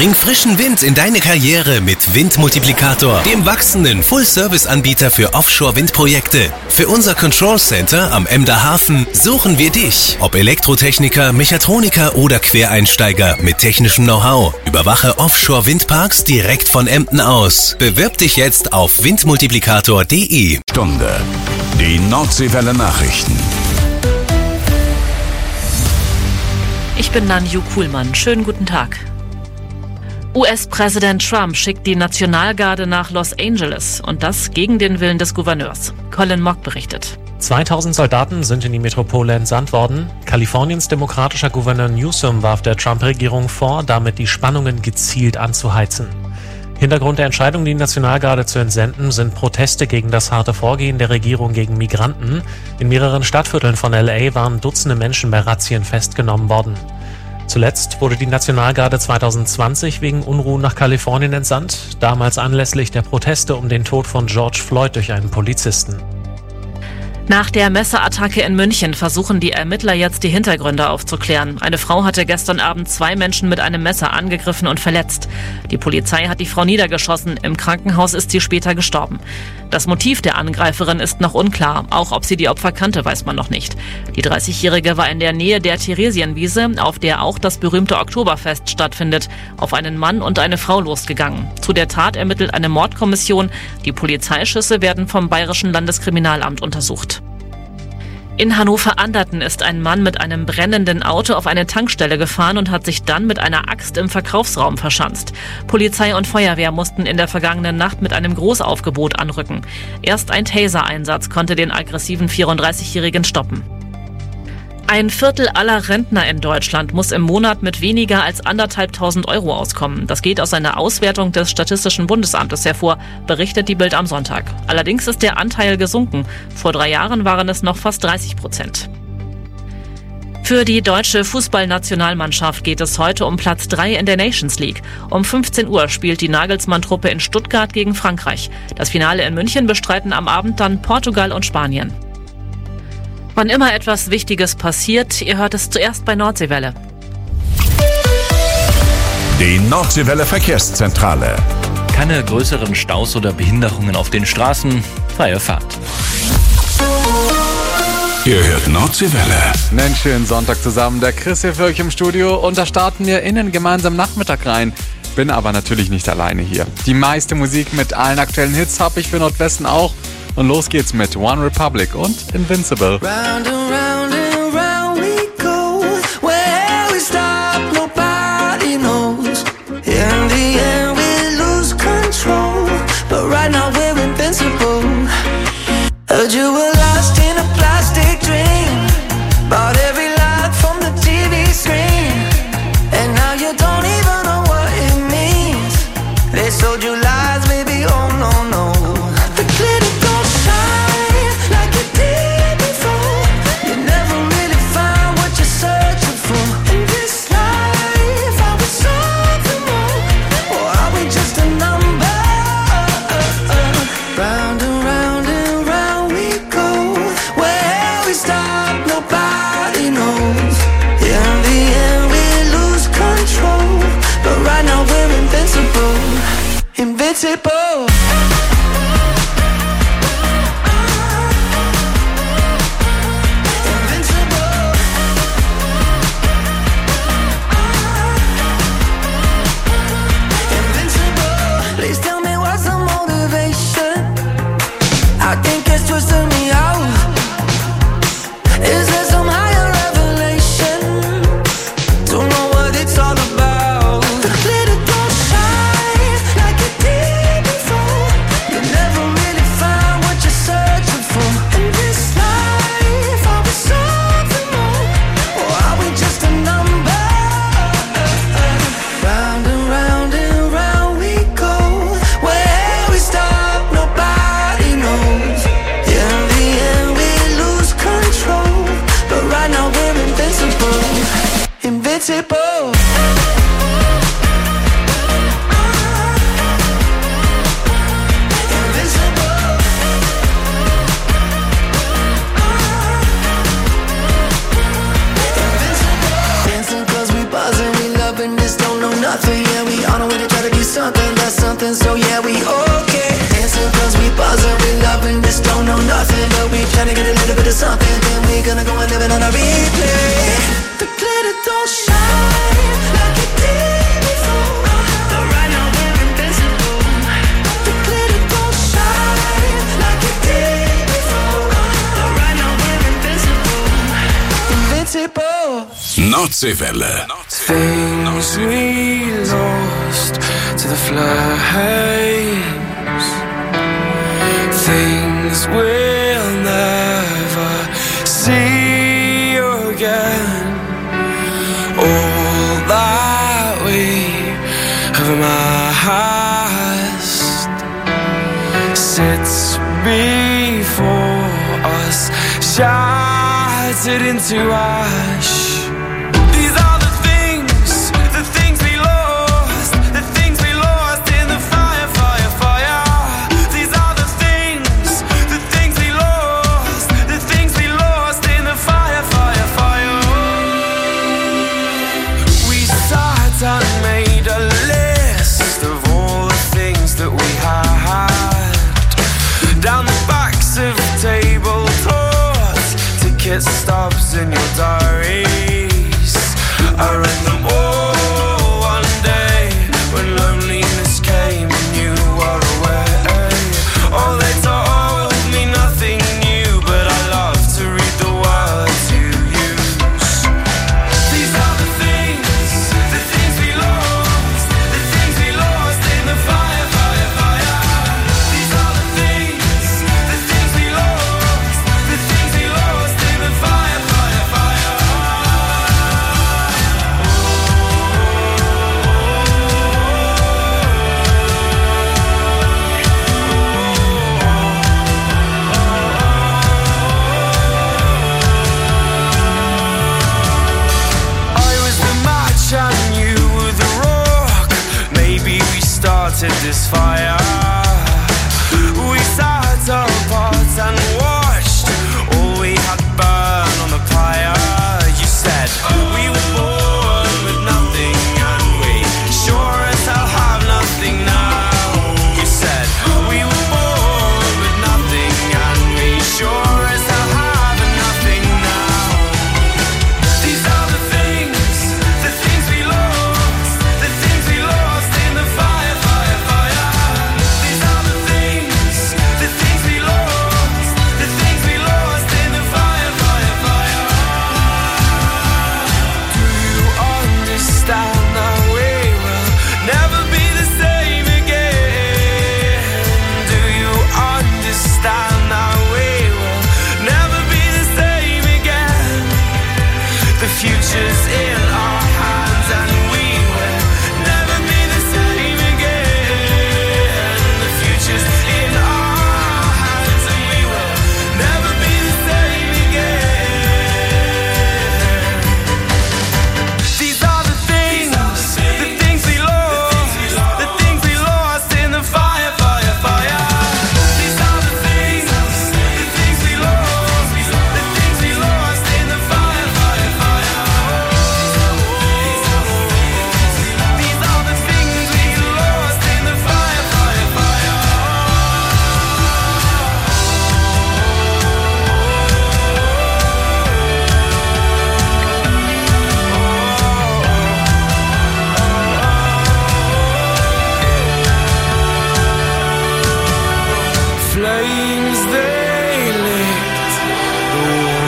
Bring frischen Wind in deine Karriere mit Windmultiplikator, dem wachsenden Full-Service-Anbieter für Offshore-Windprojekte. Für unser Control Center am Emder Hafen suchen wir dich. Ob Elektrotechniker, Mechatroniker oder Quereinsteiger mit technischem Know-how. Überwache Offshore-Windparks direkt von Emden aus. Bewirb dich jetzt auf windmultiplikator.de. Stunde. Die Nordseewelle Nachrichten. Ich bin Nanju Kuhlmann. Schönen guten Tag. US-Präsident Trump schickt die Nationalgarde nach Los Angeles und das gegen den Willen des Gouverneurs. Colin Mock berichtet. 2000 Soldaten sind in die Metropole entsandt worden. Kaliforniens demokratischer Gouverneur Newsom warf der Trump-Regierung vor, damit die Spannungen gezielt anzuheizen. Hintergrund der Entscheidung, die Nationalgarde zu entsenden, sind Proteste gegen das harte Vorgehen der Regierung gegen Migranten. In mehreren Stadtvierteln von LA waren Dutzende Menschen bei Razzien festgenommen worden. Zuletzt wurde die Nationalgarde 2020 wegen Unruhen nach Kalifornien entsandt, damals anlässlich der Proteste um den Tod von George Floyd durch einen Polizisten. Nach der Messerattacke in München versuchen die Ermittler jetzt die Hintergründe aufzuklären. Eine Frau hatte gestern Abend 2 Menschen mit einem Messer angegriffen und verletzt. Die Polizei hat die Frau niedergeschossen. Im Krankenhaus ist sie später gestorben. Das Motiv der Angreiferin ist noch unklar. Auch ob sie die Opfer kannte, weiß man noch nicht. Die 30-Jährige war in der Nähe der Theresienwiese, auf der auch das berühmte Oktoberfest stattfindet, auf einen Mann und eine Frau losgegangen. Zu der Tat ermittelt eine Mordkommission. Die Polizeischüsse werden vom Bayerischen Landeskriminalamt untersucht. In Hannover-Anderten ist ein Mann mit einem brennenden Auto auf eine Tankstelle gefahren und hat sich dann mit einer Axt im Verkaufsraum verschanzt. Polizei und Feuerwehr mussten in der vergangenen Nacht mit einem Großaufgebot anrücken. Erst ein Taser-Einsatz konnte den aggressiven 34-Jährigen stoppen. Ein Viertel aller Rentner in Deutschland muss im Monat mit weniger als 1.500 € auskommen. Das geht aus einer Auswertung des Statistischen Bundesamtes hervor, berichtet die Bild am Sonntag. Allerdings ist der Anteil gesunken. Vor 3 Jahren waren es noch fast 30%. Für die deutsche Fußballnationalmannschaft geht es heute um Platz 3 in der Nations League. Um 15 Uhr spielt die Nagelsmann-Truppe in Stuttgart gegen Frankreich. Das Finale in München bestreiten am Abend dann Portugal und Spanien. Wann immer etwas Wichtiges passiert, ihr hört es zuerst bei Nordseewelle. Die Nordseewelle Verkehrszentrale. Keine größeren Staus oder Behinderungen auf den Straßen. Freie Fahrt. Ihr hört Nordseewelle. Einen schönen Sonntag zusammen. Der Chris hier für euch im Studio und da starten wir in den gemeinsamen Nachmittag rein. Bin aber natürlich nicht alleine hier. Die meiste Musik mit allen aktuellen Hits habe ich für Nordwesten auch. Und los geht's mit One Republic und Invincible. Round and round and round we go. Where we stop, nobody knows. In the end we lose control, but right now we're invincible. Heard you were lost in a plastic dream, bought every lie from the TV screen, and now you don't even know what it means. They sold you lies, baby, oh no, no. The glitter don't shine like it did before. You never really find what you're searching for. In this life, are we something more, or are we just a number? Round and round and round we go. Where we stop, nobody knows. In the end, we lose control, but right now we're invincible. Invincible. Please tell me what's the motivation. I think it's twisting me out. Is there some higher revelation? Don't know what it's all about. The glitter don't shine like it did before. nothing. Yeah, we on our way to try to be something, that's something. So yeah, we okay. Dancing cause we buzzing, we loving this, don't know nothing. But we trying to get a little bit of something. Then we gonna go and live it on a replay. The glitter don't shine like it did before. But right now we're invincible. The glitter don't shine like it did before. But right now we're invincible. Invincible. Nordseewelle. Things we lost to the flames. Things we'll never see again. All that we have amassed sits before us, shattered into ash. These are the things we lost, the things we lost in the fire, fire, fire. These are the things we lost, the things we lost in the fire, fire, fire. We sat and made a list of all the things that we had down the backs of tablecloths, ticket stubs in your diaries. I read them all one day when loneliness came and you were away. Oh, they told me nothing new, but I love to read the words you use. These are the things we lost, the things we lost in the fire, fire, fire. These are the things we lost, the things we lost in the fire, fire, fire. I was the match and you were the rock. Maybe we started this fire. We sat apart and watched all we had burn on the pyre. You said we were born with nothing and we sure as hell have nothing now. You said we were born with nothing and we sure as hell have nothing now. These are the things we lost, the things we lost in the fire, fire, fire. These are the things we lost, the things we lost in the fire, fire, fire. Do you understand that we will never be the same again? Do you understand that we will never be the same again? The future's in our hands and we will never be the same again. The future's in our hands and we will never be the same again. These are the things we lost, the things we lost in the fire, fire, fire. These are the things we lost, the things we lost in the fire, fire, fire. These are the things we lost in the fire, fire, fire. Flames they licked the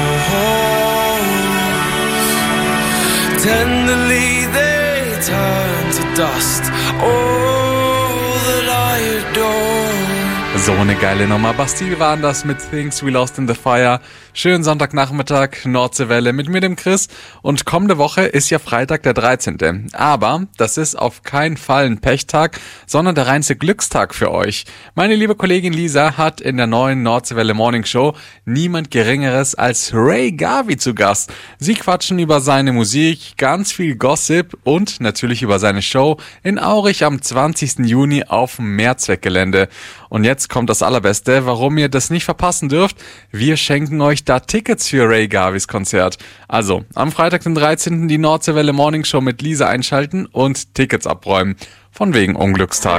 walls. Tenderly they turned to dust all that I adore. So eine geile Nummer. Bastille waren das mit Things We Lost in the Fire. Schönen Sonntagnachmittag, Nordseewelle mit mir, dem Chris. Und kommende Woche ist ja Freitag der 13. Aber das ist auf keinen Fall ein Pechtag, sondern der reinste Glückstag für euch. Meine liebe Kollegin Lisa hat in der neuen Nordseewelle Morning Show niemand Geringeres als Ray Garvey zu Gast. Sie quatschen über seine Musik, ganz viel Gossip und natürlich über seine Show in Aurich am 20. Juni auf dem Mehrzweckgelände. Und jetzt jetzt kommt das Allerbeste, warum ihr das nicht verpassen dürft. Wir schenken euch da Tickets für Ray Garveys Konzert. Also, am Freitag, den 13. die Nordseewelle Morning Show mit Lisa einschalten und Tickets abräumen. Von wegen Unglückstag.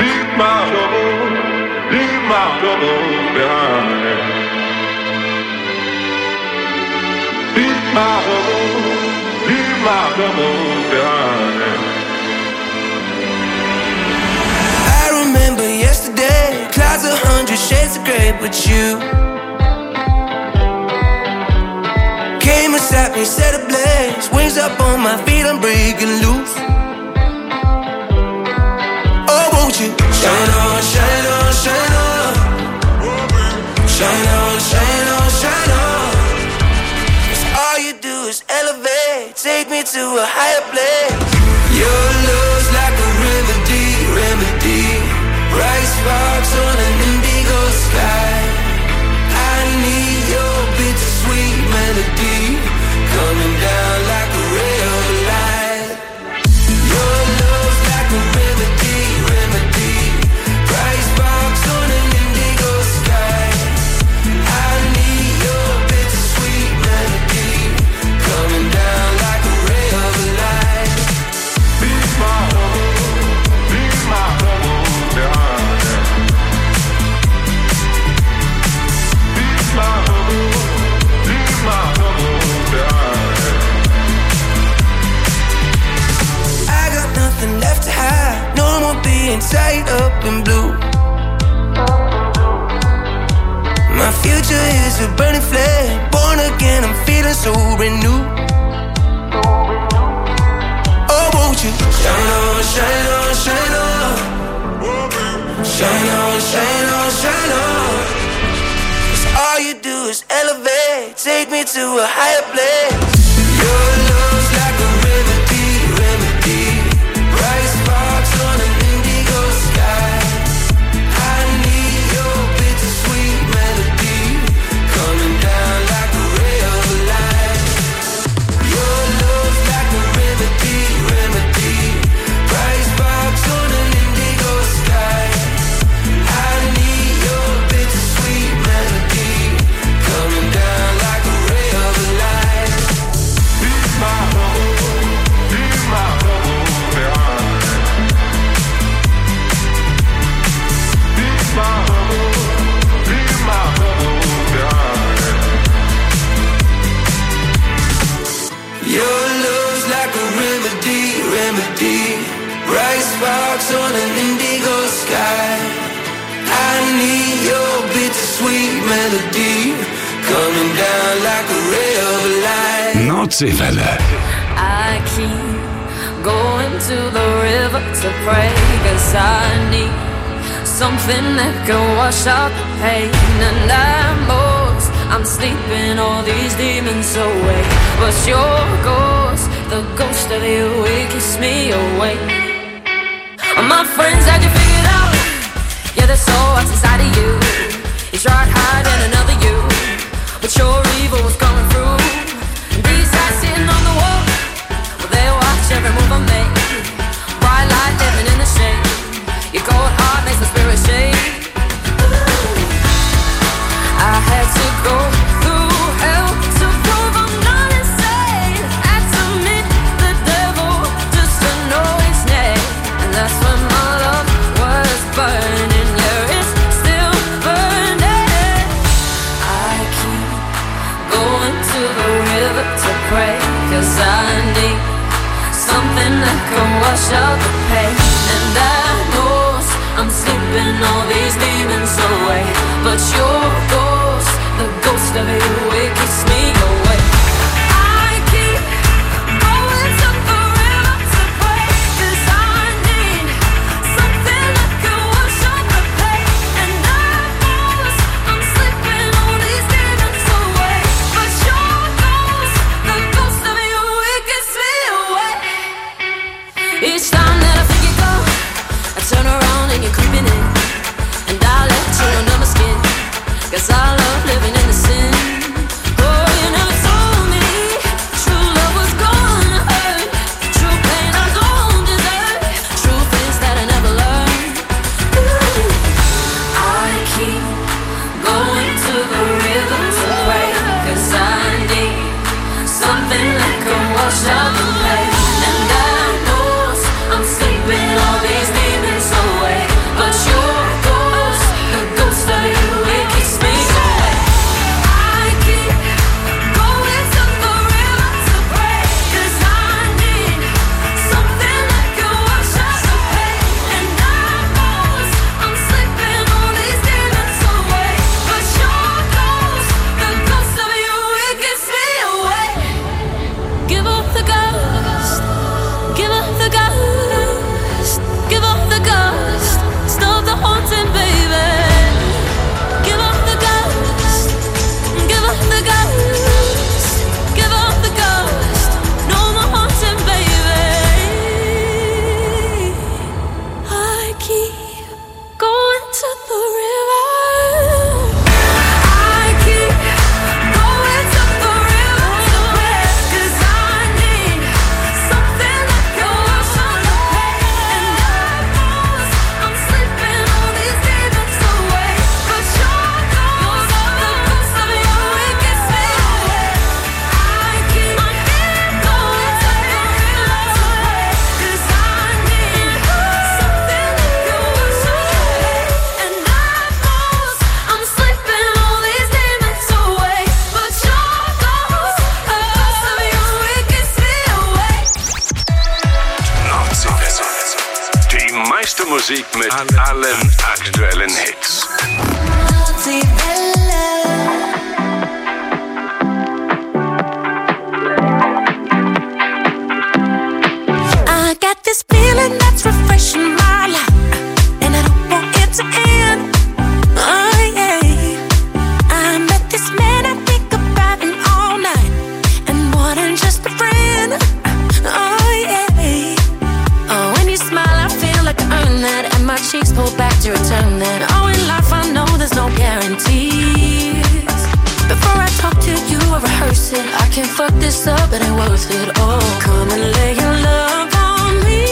I remember yesterday, clouds 100 shades of grey, but you came and sat me, set ablaze, wings up on my feet, I'm breaking loose. Oh, won't you shine on, shine on, shine on, shine on, shine on, shine on. 'Cause all you do is elevate, take me to a higher place. Your love's like a remedy, remedy. Bright sparks on an indigo sky. I need your bittersweet melody coming down like a ray of light. Your love's like a remedy, remedy. Bright sparks on an indigo sky. I need your bittersweet melody coming down like a ray of light. Be my home, be my home, behind. Be my home, be my home, behind. I got nothing left to hide, no more being tied up in blue. My future is a burning flame, born again, I'm feeling so renewed. Oh, won't you shine on, shine on, shine on, shine on, shine on, shine on. 'Cause all you do is elevate, take me to a higher place. Your love's like a remedy, remedy. Bright sparks on an indigo sky. I need your bittersweet melody coming down like a ray of light. Your love's like a remedy, remedy. Bright sparks on an indigo sky. I need your bittersweet melody coming down like a ray of light. Be my home, be my home, behind. Be my home, be my home, behind. Your love's like a remedy, remedy. Bright sparks on an indigo sky. I need your bittersweet melody coming down like a ray of light. Nordseewelle. I keep going to the river to pray, 'cause I need something that can wash out the pain. And I'm sleeping all these demons away, but your ghost, the ghost of you, it keeps me awake. My friends had you figured out, yeah, that's all what's inside of you. You tried hiding another you, but your evil was coming through. And these eyes sitting on the wall, well, they watch every move I make. Bright light living in the shade. Your cold heart makes the spirit shake. I had to go through hell to prove I'm not insane. Had to meet the devil just to know his name. And that's when my love was burning. Yeah, it's still burning. I keep going to the river to pray, 'cause I need something that can wash out the pain. And I know I'm sleeping all these demons away, but your ghost, the ghost of you, it keeps me away. I keep going to the river to pray, 'cause I need something that can wash out the pain. And I know I'm sleeping all these demons away, but your ghost, the ghost of you, it keeps me away. Each time that I think you meiste Musik mit allen aktuellen Hits. I got this feeling that's refreshing my life, and I don't want it to end. Oh yeah, I met this man, I think about him all night, and more than just a friend. Oh yeah, oh when you smile I feel like I earned that, and my cheeks pull back to return that. Oh in life I know there's no guarantees. Before I talk to you or rehearse it, I can fuck this up, it ain't worth it. Oh, come and lay your love on me.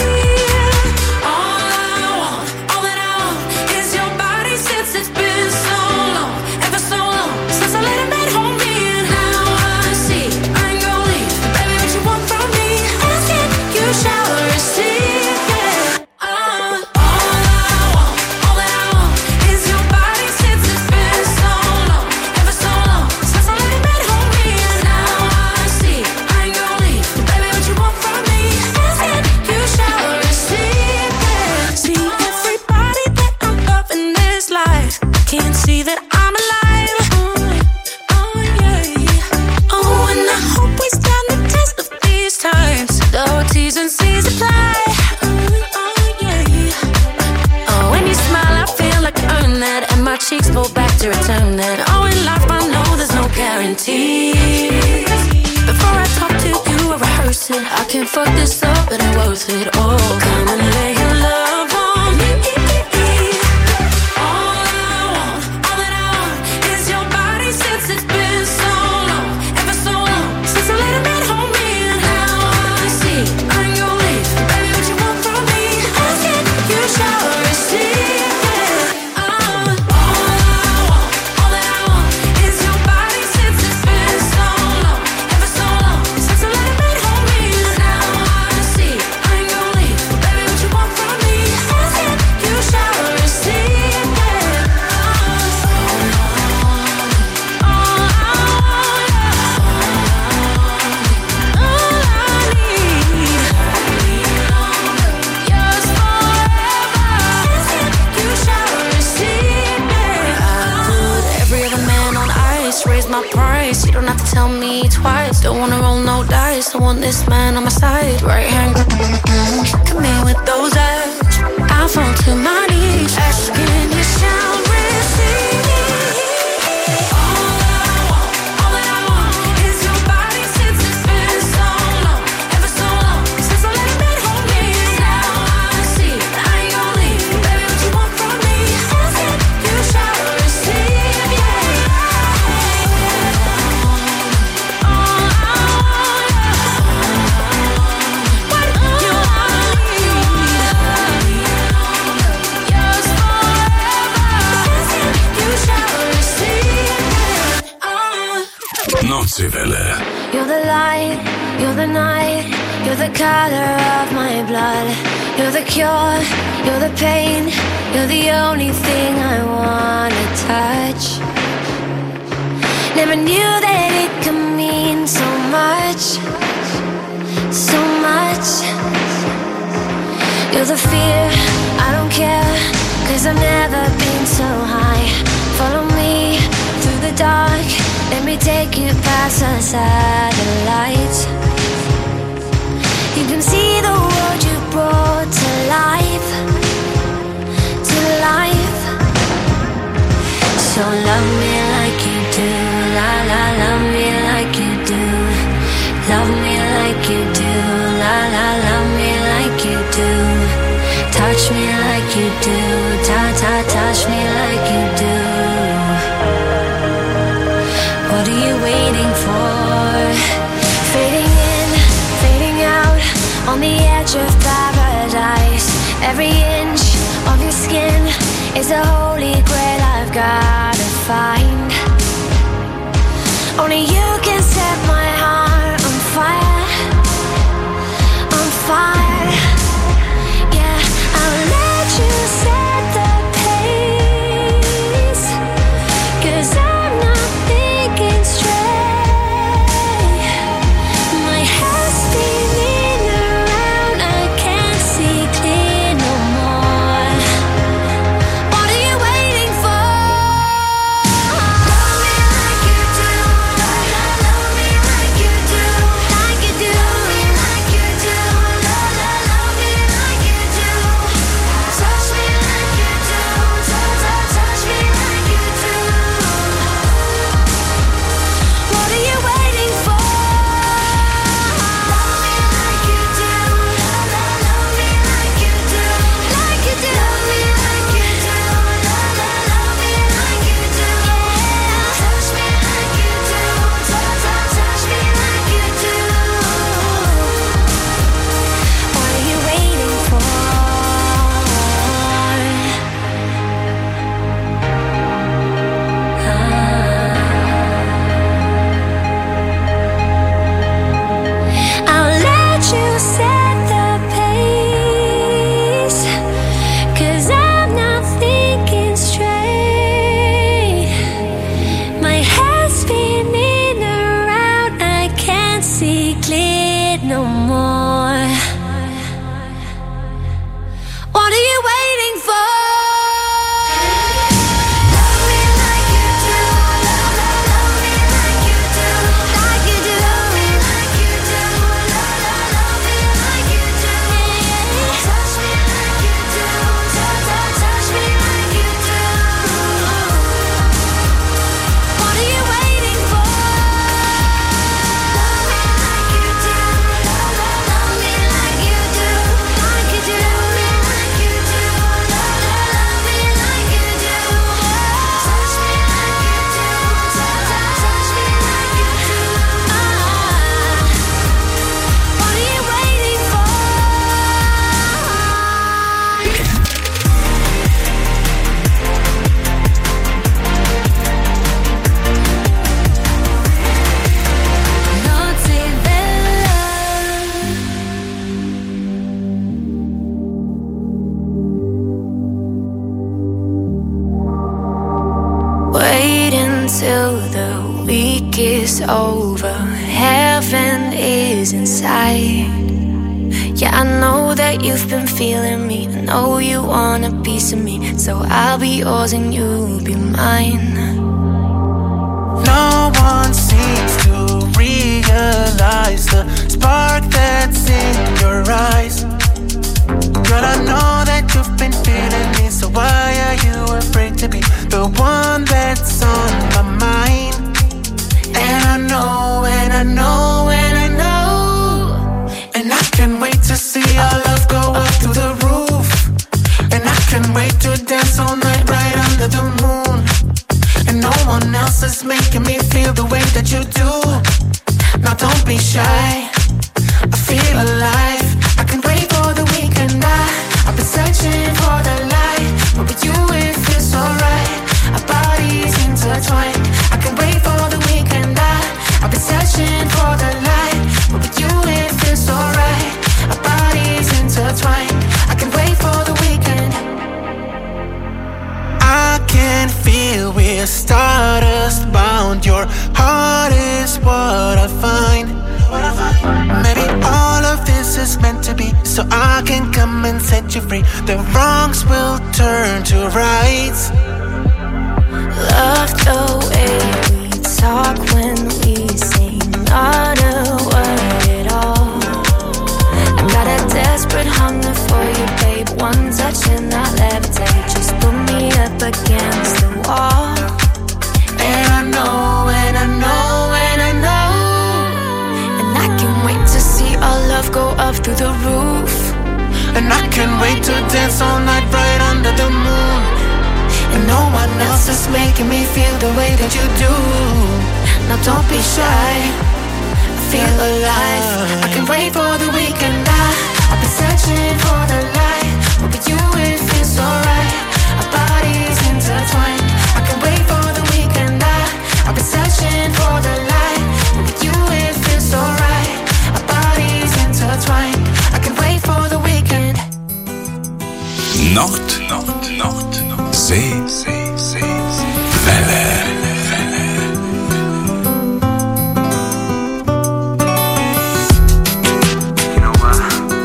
All that I want is your body since it's been so long, ever so long, since I let him at home me. And now I see I ain't gon' leave, baby, what you want from me? Asking you shall receive, yeah. All that I want is your body since it's been so long, ever so long, since I let him at home me. And now I see I ain't gon' leave, baby, what you want from me? Asking you shall receive, yeah. See everybody that I'm loving this life, can't see that I'm alive. Oh yeah. Oh, and I hope we stand the test of these times. Though T's and C's apply. Oh yeah. Oh, when you smile I feel like I earned that, and my cheeks pull back to return that. Oh, in life I know there's no guarantees. Before I talk to you or rehearse it, I can fuck this up, it ain't worth it. Oh, come and lay your love on me. All that I want is your body since it's been so long, ever so long, since I let him at home me. And now I see I ain't gon' leave, baby, what you want from me? Asking you shall receive, yeah. All that I want is your body since it's been so long, ever so long, since I let him at home me. And now I see I ain't gon' leave, baby, what you want from me? Asking you shall receive, yeah. Raise my price, you don't have to tell me twice. Don't wanna roll no dice, I want this man on my side. Right hand, come in with those eyes. I fall to my knees, asking you shall receive. All that I want is your body since it's been so long, ever so long, since I let him at home me. Now I see I ain't gon' leave, baby, what you want from me? Asking you shall receive, yeah. Notsywelle. You're the light, you're the night, you're the color of my blood. You're the cure, you're the pain, you're the only thing I wanna touch. Never knew that it could mean so much, so much. You're the fear, I don't care, 'cause I've never been so high. Follow me through the dark, let me take you past the satellites. You can see the world you brought to life, to life. So love me like you do, la la, love me like you do. Love me like you do, la la, love me like you do. Touch me like you do, ta ta, touch me like you do. What are you waiting for? Fading in, fading out, on the edge of paradise. Every inch of your skin is a holy grail I've gotta find. Only you can set my heart on fire, on fire. Yeah, I'll let you set the pace, 'cause I'm not thinking straight. My head's spinning around, I can't see clear no more. What are you waiting for? Till the week is over, heaven is in sight. Yeah, I know that you've been feeling me. I know you want a piece of me, so I'll be yours and you'll be mine. No one seems to realize the spark that's in your eyes. Girl, I know that you've been feeling me, so why are you afraid to be the one that's on my mind? And I know, and I know, and I know, and I can't wait to see our love go up through the roof. And I can't wait to dance all night right under the moon. And no one else is making me feel the way that you do. Now don't be shy, I feel alive. I can't wait for the weekend. I've been searching for the light, but with you it feels alright. Our bodies intertwined. I can't wait for the weekend. I've been searching for the light, but with you it feels alright. Our bodies intertwined. I can't wait for the weekend. I can feel we're stardust bound. Your heart is what I find. Maybe all of this is meant to be, so I can come and set you free. The wrongs will turn to rights. Love the way we talk when we say not a word at all. I got a desperate hunger for you, babe. One touch and I'll levitate. Just put me up against the wall. And I know, and I know, and I know, and I can't wait to see our love go up through the roof. And I can't wait to dance all night right under the moon. And no one else is making me feel the way that you do. Now don't be shy, I feel alive. I can't wait for the weekend. I've been searching for the light, but with you it feels alright. Our bodies intertwined. I can't wait for the weekend. I've been searching for the light, but with you it feels alright. Our bodies intertwined. I can't wait for the weekend. Nacht, See, Welle. You know what?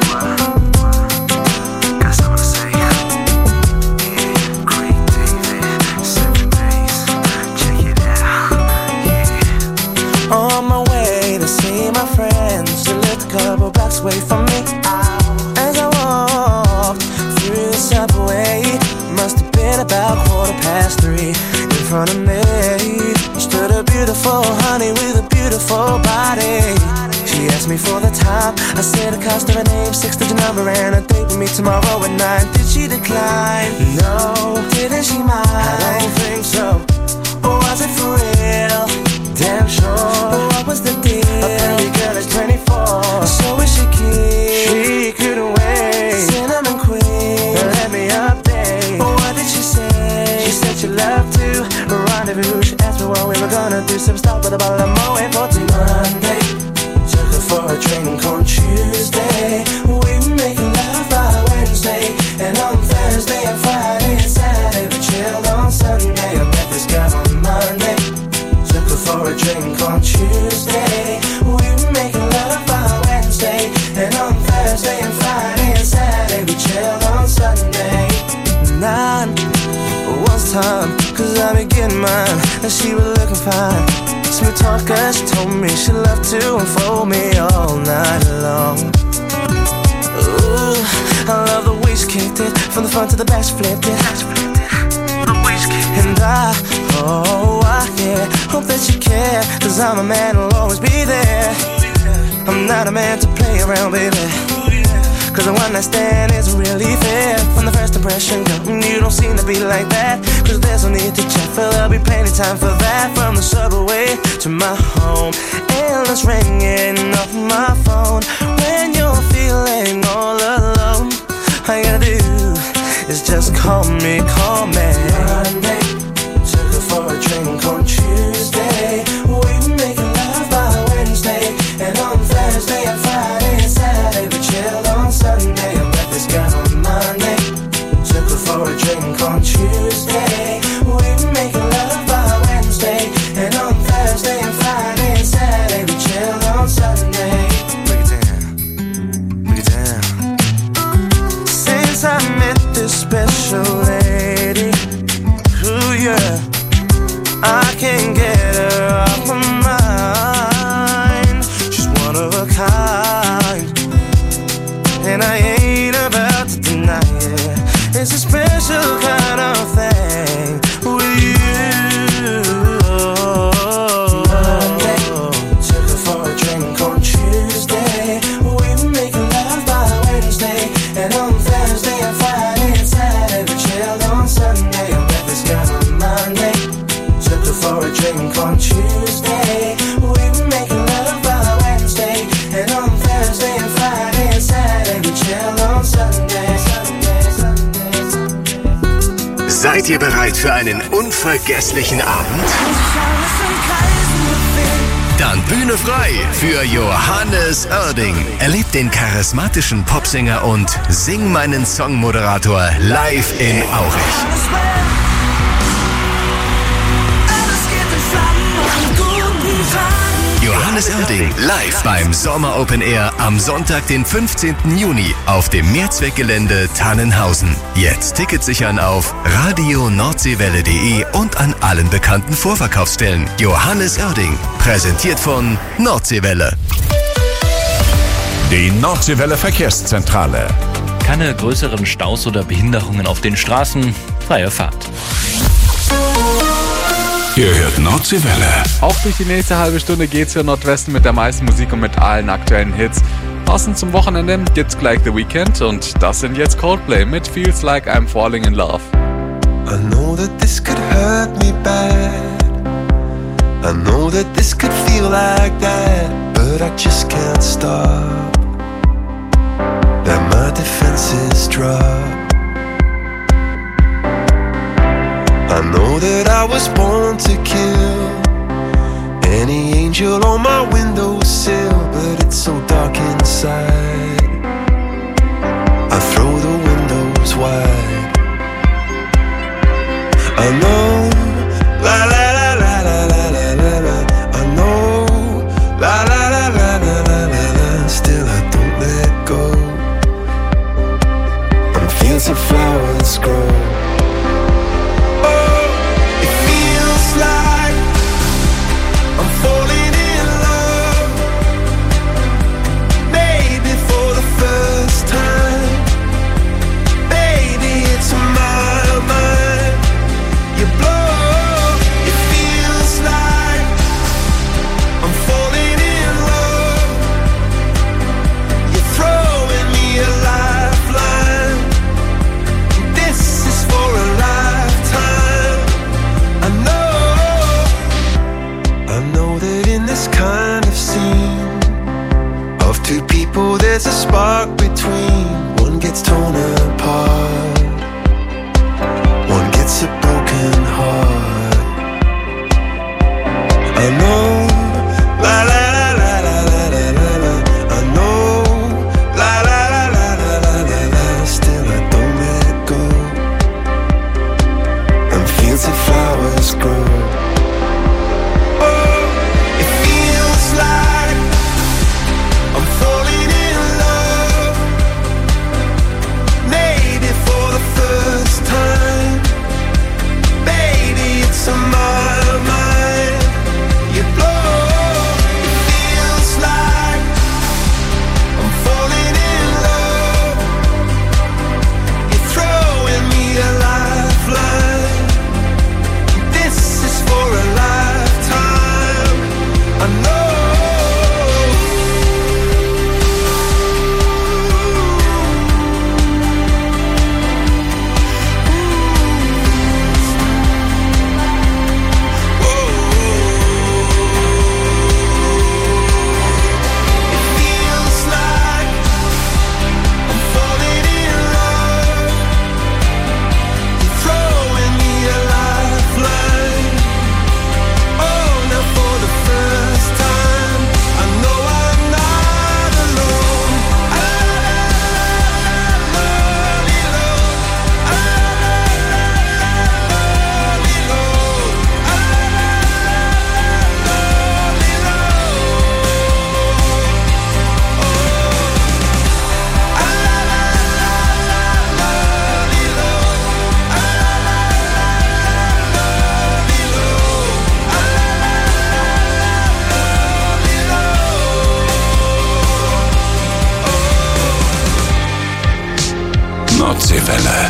Got something to say. Yeah, Creek David, 7 days. Check it out. Yeah. On my way to see my friends, you lived a couple blocks away from me. As I walked through the subway, must have been about 3:15. In front of me stood a beautiful honey with a beautiful body. She asked me for the time. I said the cost of her name, 6-digit number, and a date with me tomorrow at 9. Did she decline? No. Didn't she mind? I don't think so. Or was it for real? Damn sure. But what was the deal? A pretty girl is 24, so is she keen? She couldn't wait. Cinnamon queen, let me update. But what did she say? She said she loved to rendezvous. She asked me what we were gonna do. Some stop with a bottle of Moet for Monday. Took her for a drink on Tuesday. We were making love by Wednesday. And on Thursday and Friday and Saturday we chilled on Sunday. I met this girl on Monday. Took her for a drink on Tuesday. We were making love by Wednesday. And on Thursday and Friday and Saturday we chilled on Sunday. time, cause I be getting mine, and she was looking fine. Smooth talker, she told me she loved to unfold me all night long. Ooh, I love the way she kicked it, from the front to the back she flipped it. And I hope that you care, cause I'm a man who'll always be there. I'm not a man to play around, baby, cause the one night stand isn't really fair. From the first impression, girl, you don't seem to be like that, cause there's no need to check, for there'll be plenty time for that. From the subway to my home, endless ringing off my phone. When you're feeling all alone, all you gotta do is just call me. Monday, took her for a drink on Tuesday. We were making love by Wednesday, and on Thursday and Friday and Saturday we chilled on Sunday. I met this girl on Monday, took her for a drink on Tuesday. We were making love by Wednesday, and on Thursday and Friday and Saturday we chilled on Sunday. Break it down. Since I met this special lady, ooh yeah, I can't get her off my mind. She's one of a kind, and I ain't about to deny it. It's a special kind of thing with you. Monday, took her for a drink on Tuesday. We were making love by Wednesday, and on Thursday and Friday and Saturday we chilled on Sunday. I met this girl on Monday, took her for a drink on Tuesday. We were making love by Wednesday, and on Thursday and Friday and Saturday we chilled on Sunday. Seid ihr bereit für einen unvergesslichen Abend? Dann Bühne frei für Johannes Oerding. Erlebt den charismatischen Popsänger und Sing meinen Song-Moderator live in Aurich. Johannes Oerding live beim Sommer Open Air am Sonntag, den 15. Juni auf dem Mehrzweckgelände Tannenhausen. Jetzt Tickets sichern auf radio-nordseewelle.de und an allen bekannten Vorverkaufsstellen. Johannes Oerding, präsentiert von Nordseewelle. Die Nordseewelle Verkehrszentrale. Keine größeren Staus oder Behinderungen auf den Straßen. Freie Fahrt. Ihr hört Nordseewelle. Auch durch die nächste halbe Stunde geht's für Nordwesten mit der meisten Musik und mit allen aktuellen Hits. Passend zum Wochenende gibt's gleich The Weeknd und das sind jetzt Coldplay mit Feels Like I'm Falling in Love. I know that this could hurt me bad. I know that this could feel like that, but I just can't stop. That my defenses drop. I know that I was born to kill any angel on my windowsill, but it's so dark inside. I throw the windows wide. I know, la la la la la la la la la. I know, la la la la la la la la. Still I don't let go. On fields of flowers grow. Like I'm falling in love, maybe for the first time. Baby, it's my mind. You blow, it feels like I'm falling in love. You're throwing me a lifeline. This is for Nordseenwelle.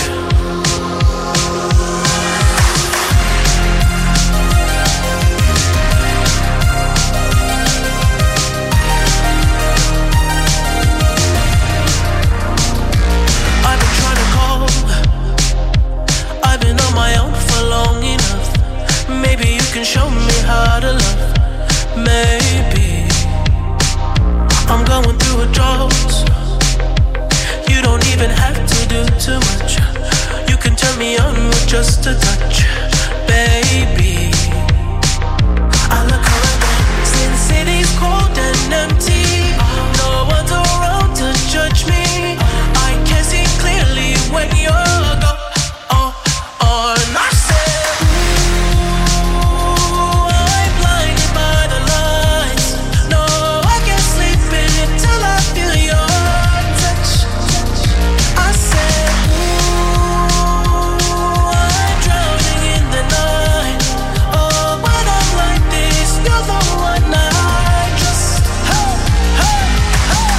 I've been trying to call. I've been on my own for long enough. Maybe you can show me how to love. Maybe I'm going through a drought. You don't even have to do too much. You can turn me on with just a touch, baby. I look around since city's cold and empty. No one's around to judge me. I can see clearly when you're gone. I said, ooh, I'm blinded by the lights. No, I can't sleep until I feel your touch. I said, ooh, I'm drowning in the night. Oh, when I'm like this, you're the one I trust. Hey, hey, hey.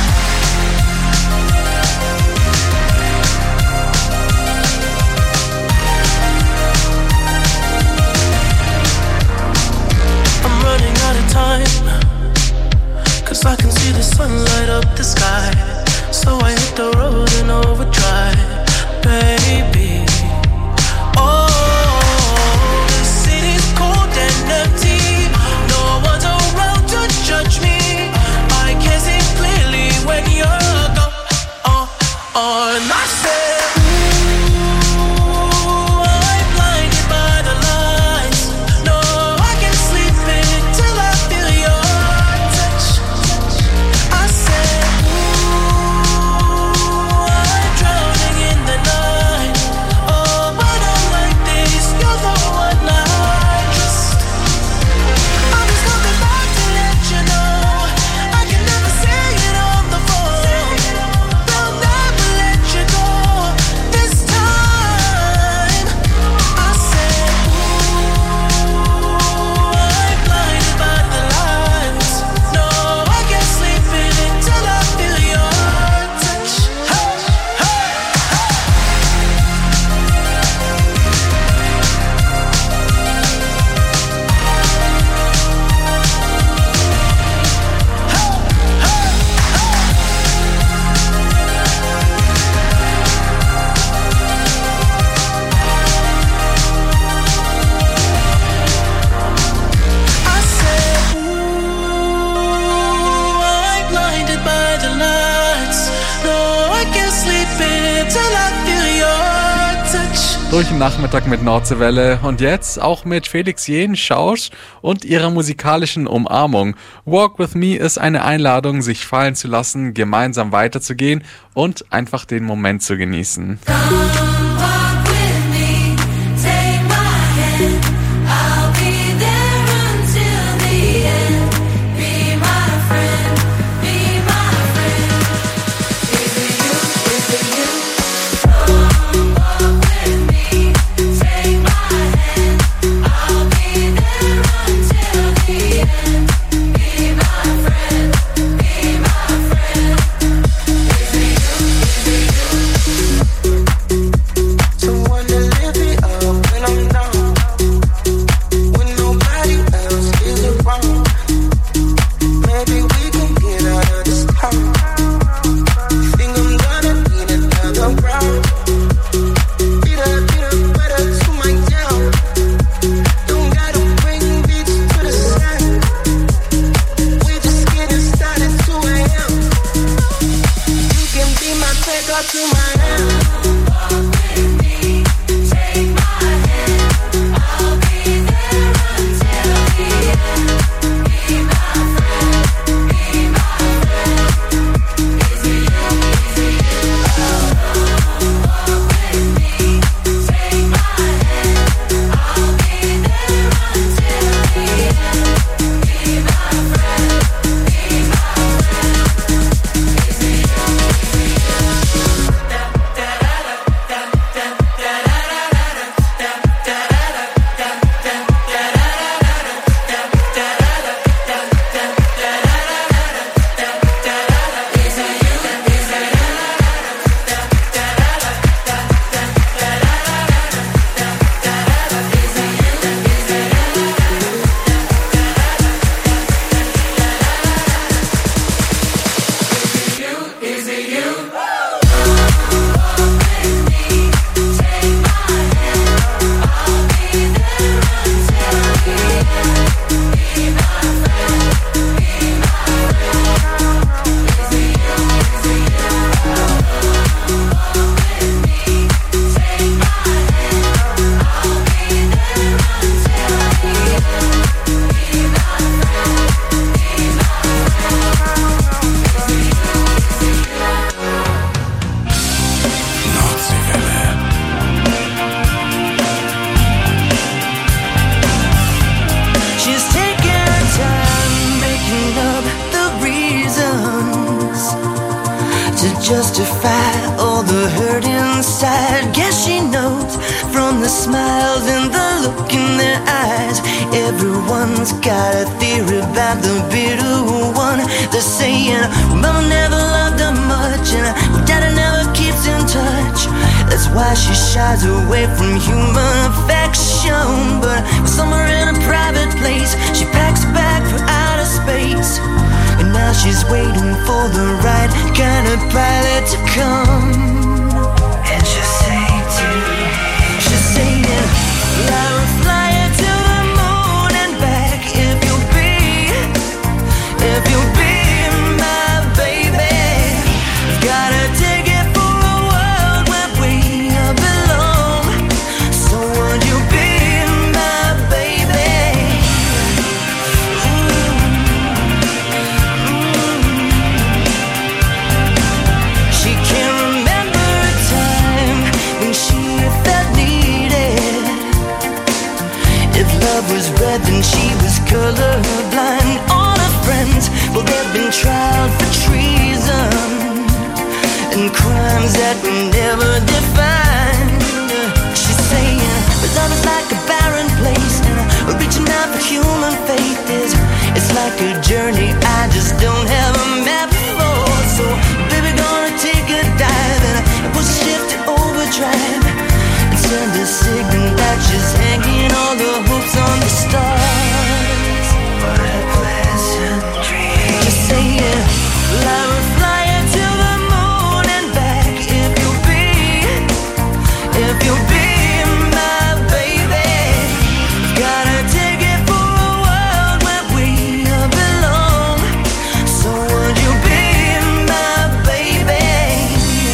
I'm running out of time, 'cause I can see the sun light up the sky. So I hit the road in overdrive, baby. Oh, the city's cold and empty. No one's around to judge me. I can see clearly when you're gone. And I said, ooh, I'm blinded by the lights. No, I can't sleep until I feel your touch. I said, ooh, I'm drowning in the night. Oh, when I'm like this, you're the one I trust. I'm just coming back to let you know I can never say it on the phone. They'll never let you go this time. I said, ooh, I'm blinded by the lights. No, I can't sleep until I feel your touch. Hey, hey, I said, ooh, I'm blinded by the lights. No, I can't sleep until I feel your touch. Durch den Nachmittag mit Nordseenwelle und jetzt auch mit Felix Jähn, Schausch und ihrer musikalischen Umarmung. Walk With Me ist eine Einladung, sich fallen zu lassen, gemeinsam weiterzugehen und einfach den Moment zu genießen. Walk with me, take my hand. I'll be there until the end. Be my friend, be my friend. Is it you? Is it you? Come walk with me, take my hand. I'll be there until the end. Be my friend, be my friend. Is it you? Is it you? justify all the hurt inside. Guess she knows from the smiles and the look in their eyes. Everyone's got a theory about the bitter one. They're saying, Mama never loved her much, and Daddy never keeps in touch. That's why she shies away from human affection. But somewhere in a private place, she packs a bag for outer space. And now she's waiting for the right kind of pilot to come. And she'll say she's saying, I will fly you to the moon and back if you'll be my baby. Gotta take it for a world where we belong. So would you be my baby? She can't remember a time when she felt needed. If love was red, then she was colorblind. All her friends, well, they've been tried for treason and crimes that were never defined. She's saying, but love is like a barren place, and reaching out for human faith it's like a journey I just don't have a map for. So, baby, gonna take a dive and push the ship to overdrive and send a signal that she's hanging all the hopes on the stars. What a pleasant dream. Just saying, I will fly you to the moon and back if you'll be my baby. Gotta take it for a world where we belong. So would you be my baby?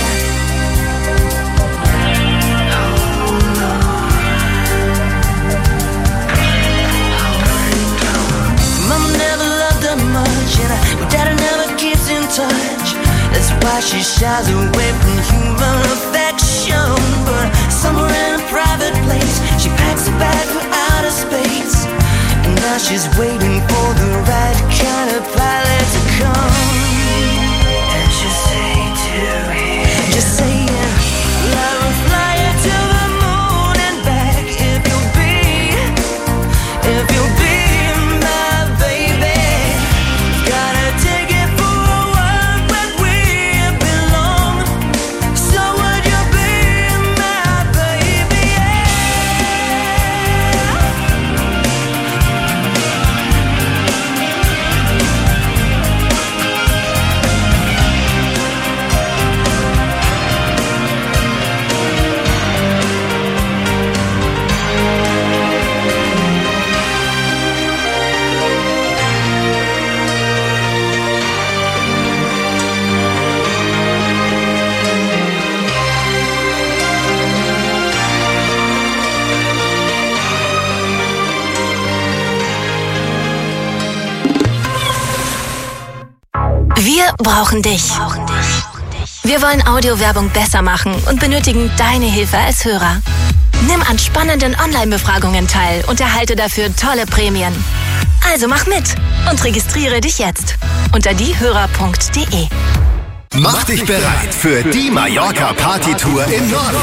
Mama never loved her much, and Daddy never keeps in touch. That's why she shies away from human affection. But somewhere in a private place, she packs a bag for outer space. And now she's waiting for the right kind of pilot to come. And she'll say to him, just saying, I will fly you to the moon and back if you'll be my baby. Gotta take it for a world where we belong. So would you be my baby? Wir brauchen dich. Wir wollen Audiowerbung besser machen und benötigen deine Hilfe als Hörer. Nimm an spannenden Online-Befragungen teil und erhalte dafür tolle Prämien. Also mach mit und registriere dich jetzt unter diehörer.de. Mach dich bereit für die Mallorca-Partytour im Norden.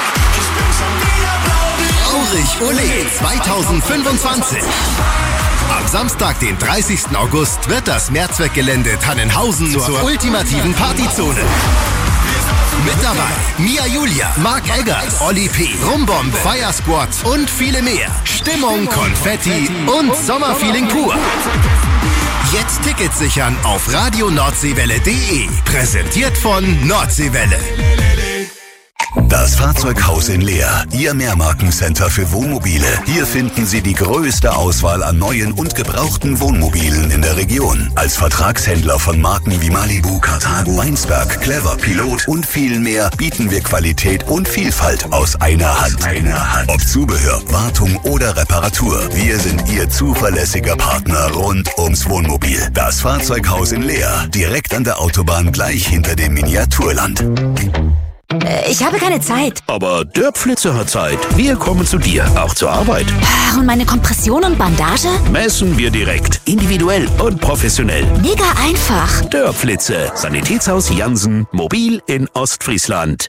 Aurich Ole 2025. Am Samstag, den 30. August, wird das Mehrzweckgelände Tannenhausen zur ultimativen Partyzone. Mit dabei Mia Julia, Mark Eggers, Olli P., Rumbombe, Fire Squad und viele mehr. Stimmung, Konfetti und Sommerfeeling pur. Jetzt Tickets sichern auf radioNordseewelle.de. Präsentiert von Nordseewelle. Das Fahrzeughaus in Leer, Ihr Mehrmarkencenter für Wohnmobile. Hier finden Sie die größte Auswahl an neuen und gebrauchten Wohnmobilen in der Region. Als Vertragshändler von Marken wie Malibu, Carthago, Weinsberg, Clever, Pilot und viel mehr bieten wir Qualität und Vielfalt aus einer Hand. Ob Zubehör, Wartung oder Reparatur, wir sind Ihr zuverlässiger Partner rund ums Wohnmobil. Das Fahrzeughaus in Leer, direkt an der Autobahn gleich hinter dem Miniaturland. Ich habe keine Zeit. Aber der Pflitzer hat Zeit. Wir kommen zu dir, auch zur Arbeit. Und meine Kompression und Bandage? Messen wir direkt, individuell und professionell. Mega einfach. Der Pflitze, Sanitätshaus Jansen, mobil in Ostfriesland.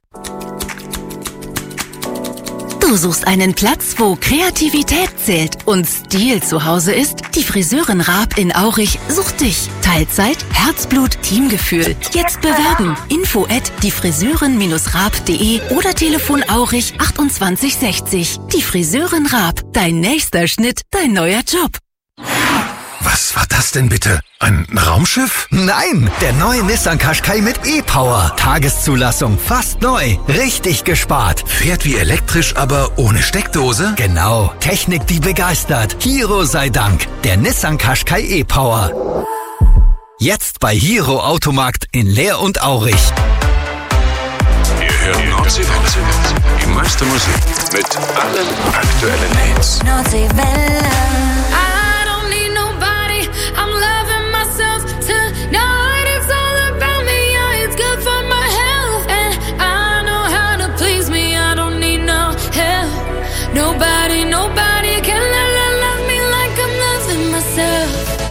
Du suchst einen Platz, wo Kreativität zählt und Stil zu Hause ist? Die Friseurin Raab in Aurich sucht dich. Teilzeit, Herzblut, Teamgefühl. Jetzt bewerben. info@diefriseurin-raab.de oder Telefon Aurich 2860. Die Friseurin Raab. Dein nächster Schnitt, dein neuer Job. Was war das denn bitte? Ein Raumschiff? Nein, der neue Nissan Qashqai mit E-Power. Tageszulassung, fast neu. Richtig gespart. Fährt wie elektrisch, aber ohne Steckdose? Genau, Technik, die begeistert. Hero sei Dank. Der Nissan Qashqai E-Power. Jetzt bei Hero Automarkt in Leer und Aurich. Ihr hört Nordseewelle. Die meiste Musik mit allen aktuellen Hits. Nordseewelle. I'm loving myself tonight. It's all about me, yeah, it's good for my health. And I know how to please me, I don't need no help. Nobody can love me like I'm loving myself.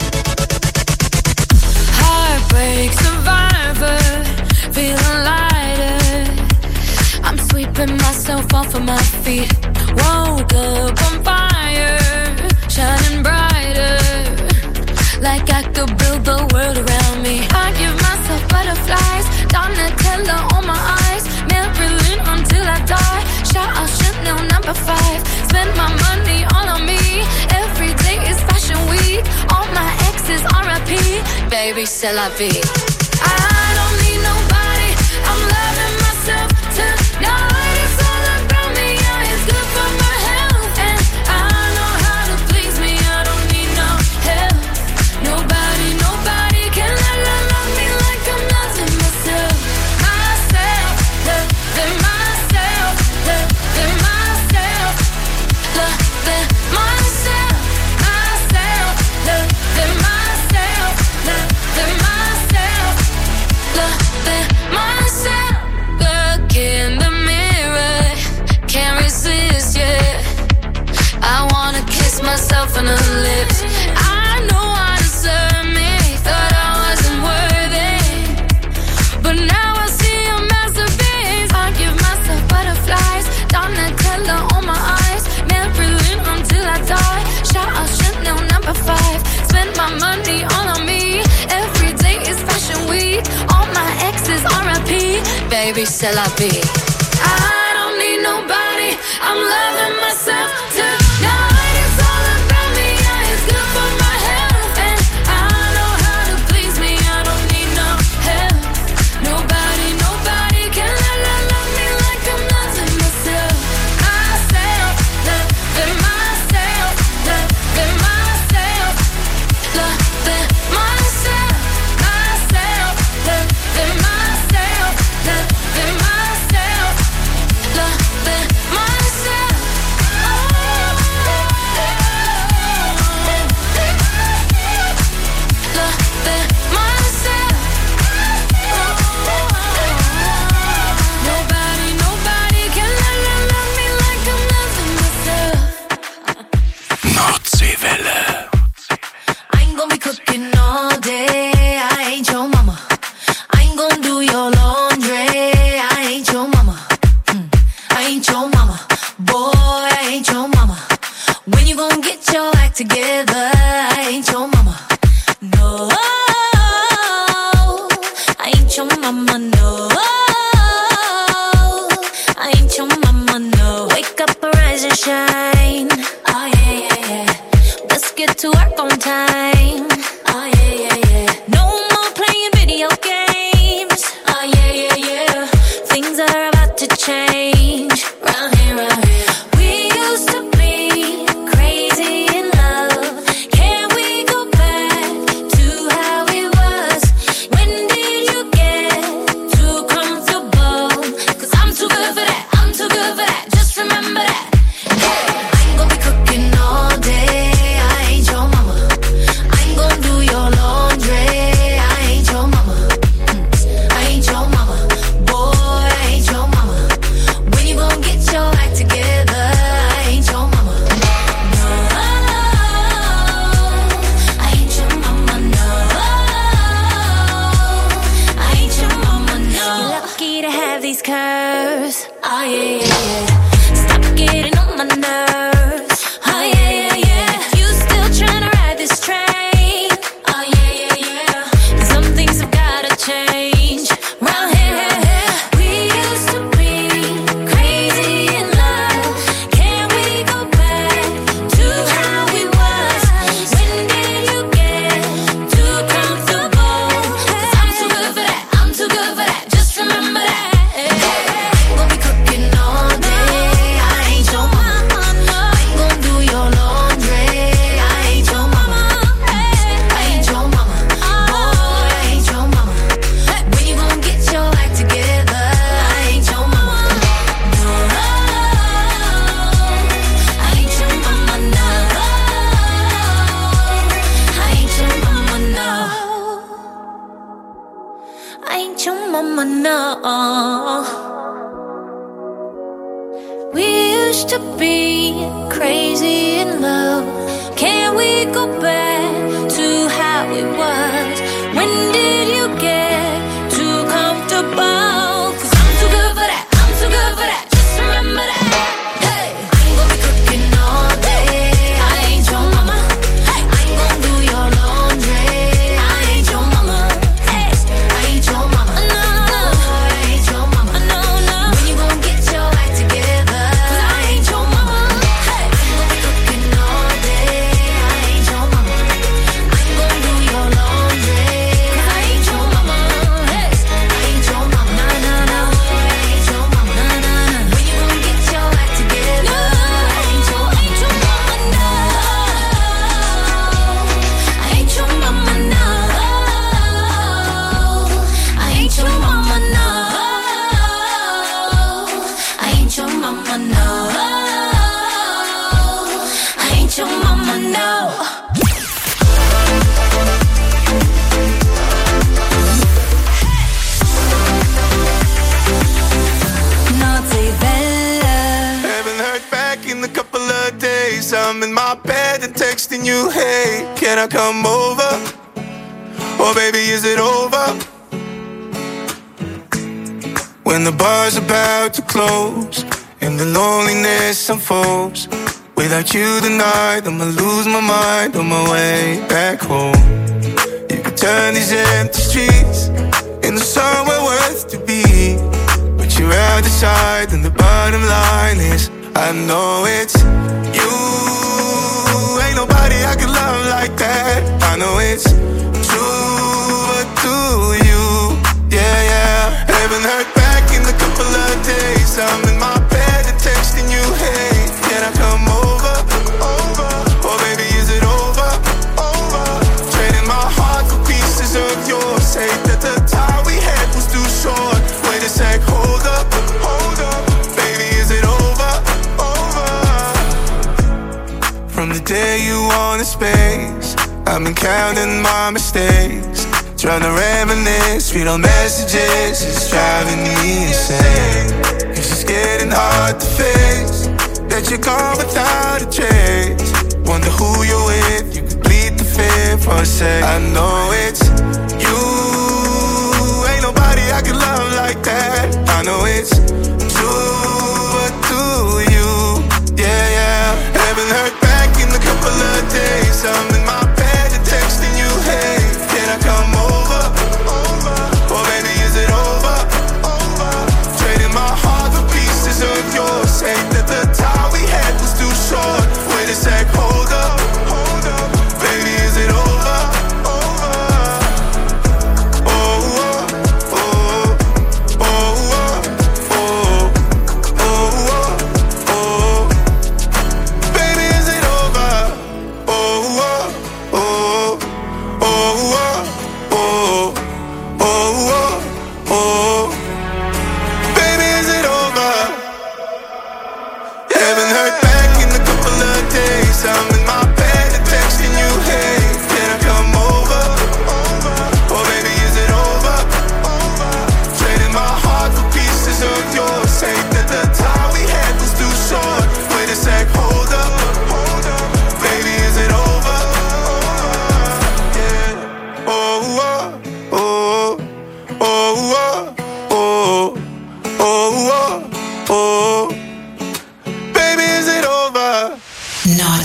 Heartbreak survivor, feeling lighter. I'm sweeping myself off of my feet. Woke up on fire, shining brighter. Like I could build the world around me. I give myself butterflies, Donatella on my eyes, Marilyn until I die. Shout out Chanel number 5. Spend my money all on me. Every day is fashion week. All my exes R.I.P. Baby, c'est la vie. I don't need nobody. I'm loving myself tonight. It's all about me. Yeah, it's good for my health. And I know how to please me. I don't need no help. Nobody can love me like I'm loving myself. Loving myself, loving myself, loving myself, loving myself, loving myself, loving myself. Look in the mirror, can't resist, yeah. I wanna kiss myself on the lips. I know I deserve me. Thought I wasn't worthy, but now I see a masterpiece. I give myself butterflies, Donatella on my eyes, Marilyn until I die. Shout out Chanel number 5. Spend my money all on me. Every day is fashion week. All my exes R.I.P. Baby, c'est la vie. I don't need nobody. I'm loving myself tonight. It's all about me. Yeah, it's good for my health. And I know how to please me. I don't need no help. Nobody can love me like I'm loving myself. Loving myself, loving myself, loving myself, loving myself, loving myself, loving myself. Nobody can love me like I'm loving myself. Nordseewelle. I ain't gonna be cooking all day. I ain't your mama. I ain't gonna do your laundry. I ain't your mama. I ain't your mama. Boy, I ain't your mama. When you gonna get your act together? I ain't your mama. No, I ain't your mama. No, I ain't your mama. No, wake up, arise and shine. Oh yeah, yeah, yeah. Let's get to work on time. Oh yeah, yeah, yeah. No more playing video games. Oh yeah, yeah, yeah. Things are about to change. Round here, round here. We used to be crazy in love. Can we go back to how it was? When did you get too comfortable? 'Cause I'm too good for that. I'm too good for that. Just remember that. Hey, I ain't gonna be cooking all day. I ain't your mama. I ain't gonna my nerves. Oh yeah, yeah, yeah. You still tryna ride this train? Oh yeah, yeah, yeah. Some things have gotta change. Round here, we used to be crazy in love. Can we go back to how we was? When did you get too comfortable? 'Cause I'm too good for that. I'm too good for that. Just remember that. We'll be cooking all day. I ain't your mama. I ain't gon' do your laundry. I ain't your mama. I ain't your mama. Boy, I ain't your mama. When you gon' get your act together? I ain't your mama. No, I ain't your mama. No, I ain't your mama. No, I ain't your mama. No. We used to be crazy in love. Can we go back to how it was? When did you get too comfortable? 'Cause I'm too good for that. I'm too good for that. Just remember that. Hey, I ain't gon' be cooking all day. I ain't your mama. I ain't gon' do your laundry. I ain't your mama. Hey, I ain't your mama. No, I ain't your mama. No, no. When you gon' get your act together? 'Cause I ain't your mama. Hey, I ain't gon' be cooking all day. I ain't your mama. I ain't gon' do your laundry. 'Cause I ain't your mama. Hey, I ain't your mama. No, no, no. I ain't your mama. No, no, no. When you gon' get your act together? I ain't your mama. No, I ain't your mama. No, I ain't your mama. No, I ain't your mama. No, I ain't your mama. No. Naughty Bella. Haven't heard back in a couple of days. I'm in my bed and texting you, hey, can I come over? Or baby, is it over? When the bar's about to close and the loneliness unfolds, without you tonight, I'ma lose my mind on my way back home. You could turn these empty streets into somewhere worth to be, but you're out the side, and the bottom line is I know it's you. Ain't nobody I can love like that. I know it's true, but do you? Yeah, yeah. Haven't heard back in a couple of days. I'm in my bed and texting you, hey, can I come over? Over. Or baby, is it over? Over. Trading my heart for pieces of yours. Say that the time we had was too short. Wait a sec, hold up, hold up. Baby, is it over? Over. From the day you wanted space, I've been counting my mistakes. Trying to reminisce, read all messages, it's driving me insane. It's just getting hard to face that you're gone without a trace. Wonder who you're with, you could bleed the fear for a sec. I know it's you. Ain't nobody I can love like that. I know it's true, but do you? Yeah, yeah. Haven't heard back in a couple of days. I'm in my bed and texting you, hey, can I come over? Over. Or baby, is it over? Over. Trading my heart for pieces of yours. Say that the time we had was too short. Wait a sec, hold up, hold up. Baby, is it over? Over. Oh, oh, oh, oh, oh, oh, oh, oh. Baby, is it over? Oh, oh, oh, oh, oh, oh, oh, oh. Baby, is it over? Haven't heard back in a couple of days. I'm in my bed and texting you, hey, can I come over? Over. Or baby, is it over? Over. Trading my heart for pieces of yours. Say that the time we had was too short. Wait a sec, hold up, hold up. Baby, is it over? Yeah. Oh, oh, oh, oh, oh, oh, oh, oh. Baby, is it over?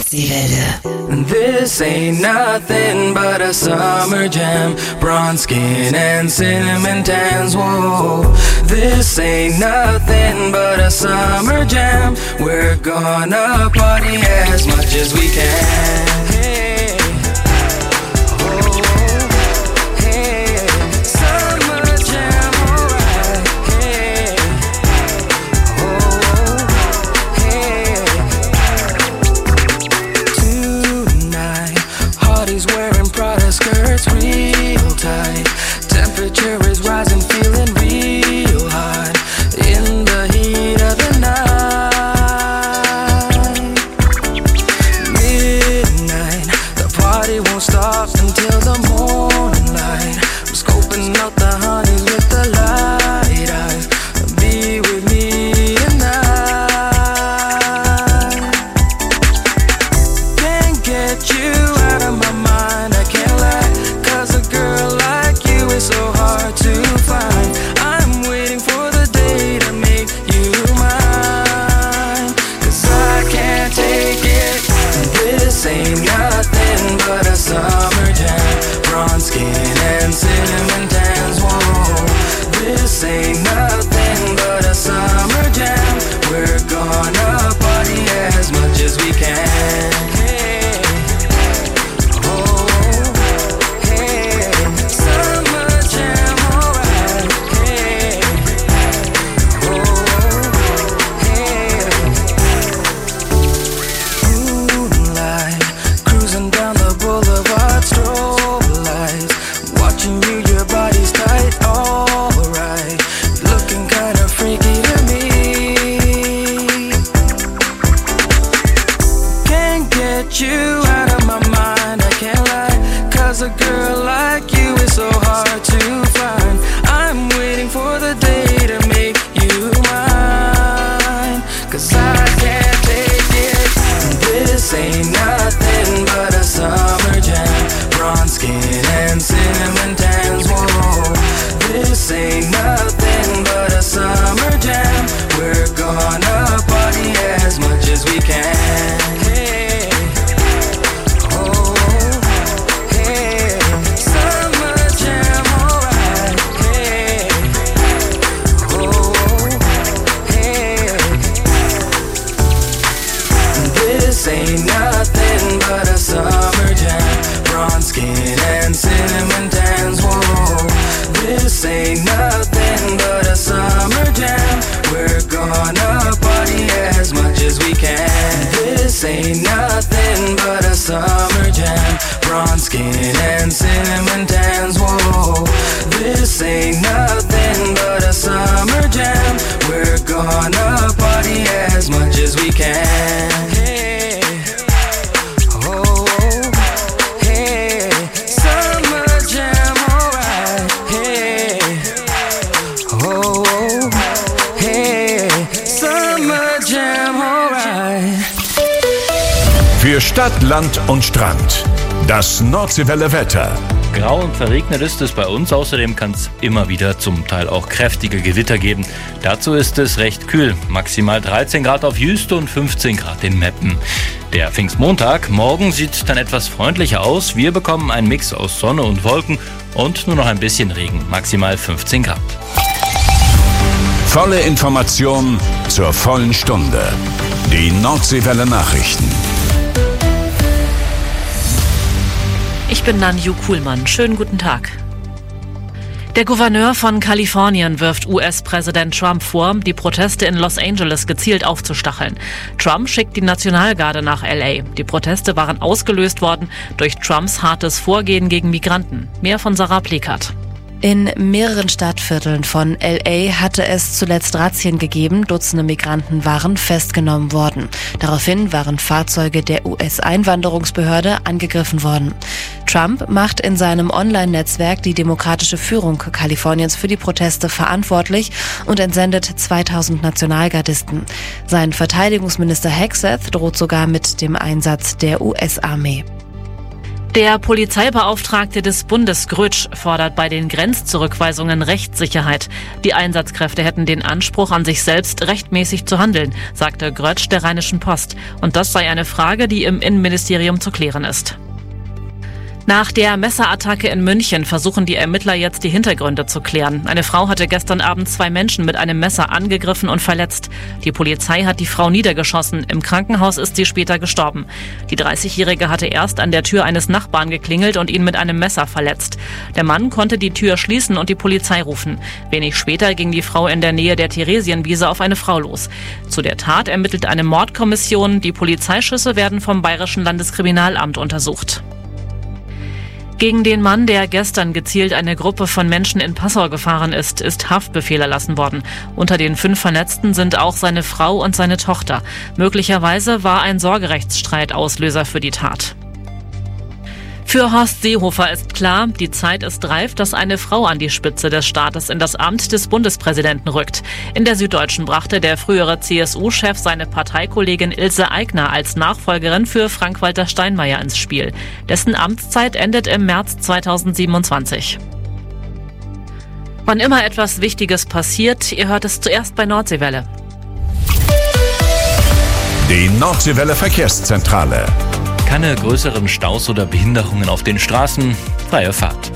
Nordseewelle. This ain't nothing but a summer jam. Bronze skin and cinnamon tans, whoa. This ain't nothing but a summer jam. We're gonna party as much as we can. Hey. Oh, hey. Summer jam, alright. Hey. Oh, hey. Tonight, Hardy's wearing Prada skirts real tight. Temperature is rising, feeling real hot in the heat of the night. Midnight, the party won't stop until the morning light. I'm scoping out the honeys with the light eyes. Be with me tonight. Can't get you out of my mind, I can't lie. 'Cause a girl like you is so hard to find. I'm waiting for the day to make you mine. 'Cause I can't take it. This ain't nothing but a summer jam. Bronze skin and cinnamon tans, whoa. This ain't nothing but a summer jam. We're gonna party as much as we can. Hey. Oh, hey. Summer jam, alright. Hey. Oh, hey. Moonlight, cruising down the boulevard, strobe lights. Watching you, your body's tight, alright. Looking kinda freaky to me. Can't get you out of my mind, I can't lie. 'Cause a girl like you is so hard to find. I'm waiting for the day to make you mine. 'Cause I can't take it. This ain't nothing but a summer jam. Bronze skin and cinnamon tans, whoa. This ain't nothing but a summer jam. We're gonna party as much as we can. Hey. Oh, hey. Summer jam, alright. Hey. Oh, hey. This ain't nothing but a summer jam. Bronze skin and cinnamon tans, whoa. This ain't nothing but a summer jam. We're gonna party as much as we can. This ain't nothing but a summer jam. Bronze skin and cinnamon tans, whoa. This ain't nothing but a summer jam. We're gonna party as much as we can. Hey. Oh, hey. Summer jam, alright. Hey. Oh, hey. Summer jam, alright. Für Stadt, Land und Strand. Das Nordseewelle Wetter. Grau und verregnet ist es bei uns. Außerdem kann es immer wieder zum Teil auch kräftige Gewitter geben. Dazu ist es recht kühl. Maximal 13 Grad auf Jüst und 15 Grad in Meppen. Der Pfingstmontag morgen sieht dann etwas freundlicher aus. Wir bekommen einen Mix aus Sonne und Wolken und nur noch ein bisschen Regen. Maximal 15 Grad. Volle Information zur vollen Stunde. Die Nordseewelle Nachrichten. Ich bin Nanju Kuhlmann. Schönen guten Tag. Der Gouverneur von Kalifornien wirft US-Präsident Trump vor, die Proteste in Los Angeles gezielt aufzustacheln. Trump schickt die Nationalgarde nach LA. Die Proteste waren ausgelöst worden durch Trumps hartes Vorgehen gegen Migranten. Mehr von Sarah Plickert. In mehreren Stadtvierteln von LA hatte es zuletzt Razzien gegeben. Dutzende Migranten waren festgenommen worden. Daraufhin waren Fahrzeuge der US-Einwanderungsbehörde angegriffen worden. Trump macht in seinem Online-Netzwerk die demokratische Führung Kaliforniens für die Proteste verantwortlich und entsendet 2000 Nationalgardisten. Sein Verteidigungsminister Hegseth droht sogar mit dem Einsatz der US-Armee. Der Polizeibeauftragte des Bundes Grötsch fordert bei den Grenzzurückweisungen Rechtssicherheit. Die Einsatzkräfte hätten den Anspruch an sich selbst, rechtmäßig zu handeln, sagte Grötsch der Rheinischen Post. Und das sei eine Frage, die im Innenministerium zu klären ist. Nach der Messerattacke in München versuchen die Ermittler jetzt die Hintergründe zu klären. Eine Frau hatte gestern Abend 2 Menschen mit einem Messer angegriffen und verletzt. Die Polizei hat die Frau niedergeschossen. Im Krankenhaus ist sie später gestorben. Die 30-Jährige hatte erst an der Tür eines Nachbarn geklingelt und ihn mit einem Messer verletzt. Der Mann konnte die Tür schließen und die Polizei rufen. Wenig später ging die Frau in der Nähe der Theresienwiese auf eine Frau los. Zu der Tat ermittelt eine Mordkommission. Die Polizeischüsse werden vom Bayerischen Landeskriminalamt untersucht. Gegen den Mann, der gestern gezielt eine Gruppe von Menschen in Passau gefahren ist, ist Haftbefehl erlassen worden. Unter den 5 Verletzten sind auch seine Frau und seine Tochter. Möglicherweise war ein Sorgerechtsstreit Auslöser für die Tat. Für Horst Seehofer ist klar, die Zeit ist reif, dass eine Frau an die Spitze des Staates in das Amt des Bundespräsidenten rückt. In der Süddeutschen brachte der frühere CSU-Chef seine Parteikollegin Ilse Aigner als Nachfolgerin für Frank-Walter Steinmeier ins Spiel. Dessen Amtszeit endet im März 2027. Wann immer etwas Wichtiges passiert, ihr hört es zuerst bei Nordseewelle. Die Nordseewelle Verkehrszentrale. Keine größeren Staus oder Behinderungen auf den Straßen. Freie Fahrt.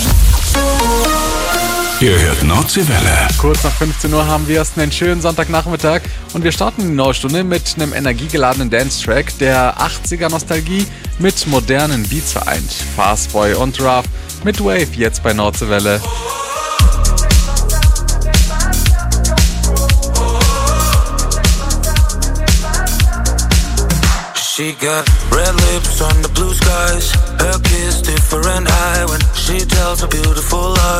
Ihr hört Nordseewelle. Kurz nach 15 Uhr haben wir erst einen schönen Sonntagnachmittag und wir starten die neue Stunde mit einem energiegeladenen Dance-Track der 80er-Nostalgie mit modernen Beats vereint. Fastboy und Rough mit Wave jetzt bei Nordseewelle. She got red lips on the blue skies. Her kiss different high when she tells a beautiful lie.